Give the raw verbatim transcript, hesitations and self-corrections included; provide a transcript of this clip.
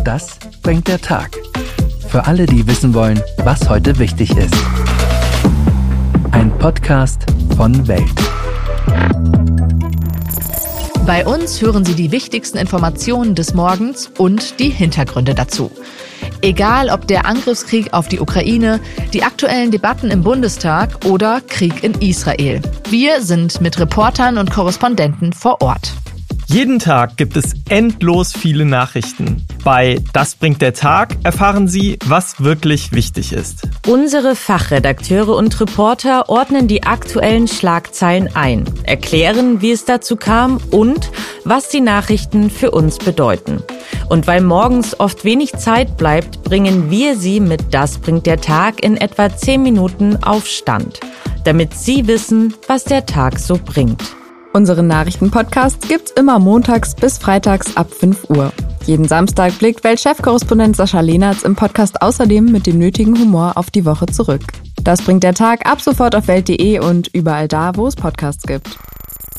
Das bringt der Tag. Für alle, die wissen wollen, was heute wichtig ist. Ein Podcast von Welt. Bei uns hören Sie die wichtigsten Informationen des Morgens und die Hintergründe dazu. Egal ob der Angriffskrieg auf die Ukraine, die aktuellen Debatten im Bundestag oder Krieg in Israel. Wir sind mit Reportern und Korrespondenten vor Ort. Jeden Tag gibt es endlos viele Nachrichten. Bei Das bringt der Tag erfahren Sie, was wirklich wichtig ist. Unsere Fachredakteure und Reporter ordnen die aktuellen Schlagzeilen ein, erklären, wie es dazu kam und was die Nachrichten für uns bedeuten. Und weil morgens oft wenig Zeit bleibt, bringen wir Sie mit Das bringt der Tag in etwa zehn Minuten auf Stand, damit Sie wissen, was der Tag so bringt. Unseren Nachrichtenpodcast gibt's immer montags bis freitags ab fünf Uhr. Jeden Samstag blickt Welt-Chefkorrespondent Sascha Lehnertz im Podcast außerdem mit dem nötigen Humor auf die Woche zurück. Das bringt der Tag ab sofort auf welt punkt de und überall da, wo es Podcasts gibt.